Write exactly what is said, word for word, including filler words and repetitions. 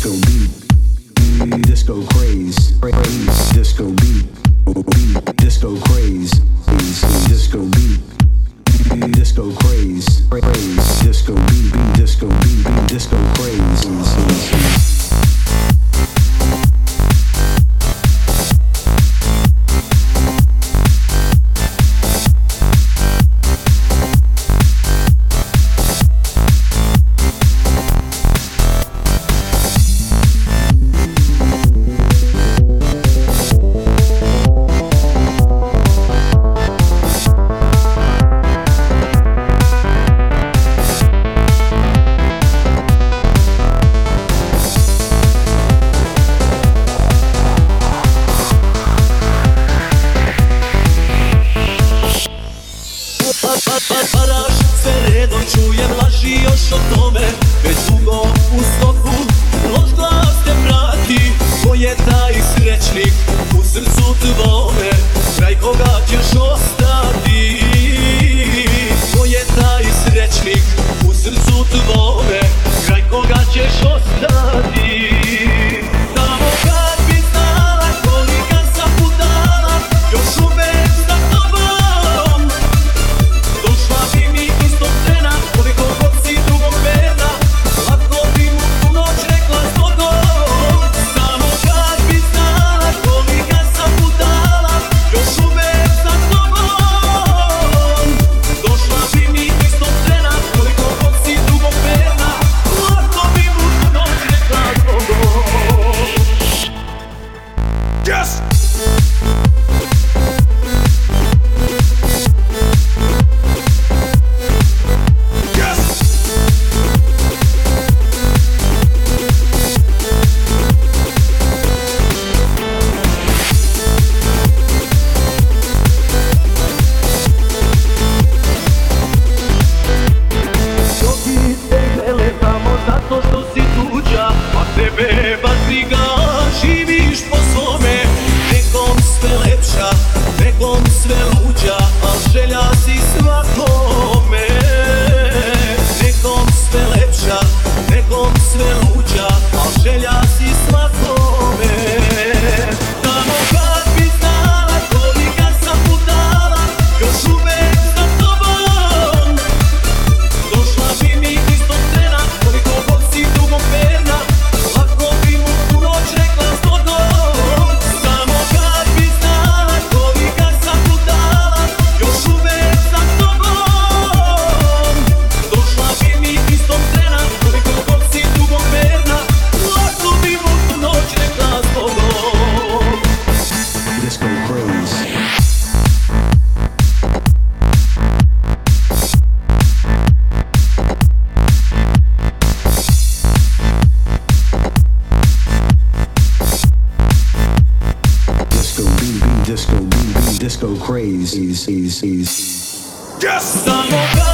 disco beat, disco craze, craze, disco beat, beat, disco craze, disco beat, disco craze, craze, disco beat, beat, disco beat, beat, disco craze. Paraš se redom, čujem laži još o tome. Već dugo u stoku loš glas te prati. Ko je taj srećnik u srcu tvome, kraj koga ćeš ostati? Ko je taj srećnik u srcu tvome, kraj koga ćeš ostati? Samo kad bi znala kolika sam budala, još uvek za tobom. Došla bi mi istog trena, koliko god si drugog verna, lako bi mu tu noć rekla zbogom. Samo kad bi znala kolika sam budala, još uvek za tobom. Došla bi mi istog trena, koliko god si drugog verna, lako bi mu tu noć rekla zbogom. Yes! Zato što si tuđa, a tebe baš briga, živiš po svome. Nekom sve lepša, nekom sve luđa, a želja si svakome. Nekom sve lepša, nekom sve luđa, a želja si svakome. Samo kad bi znala kolika sam budala, još uvek za tobom. Došla bi mi istog trena, koliko god si drugom verna, lako bi mu tu noć rekla zbogom. Samo kad bi znala kolika sam budala, još uvek za tobom. Došla bi mi istog trena, koliko god si drugom verna, lako bi mu tu noć rekla zbogom. Disco craze. Disco beat, beat, disco beat, beat, disco craze. Yes! Samo kad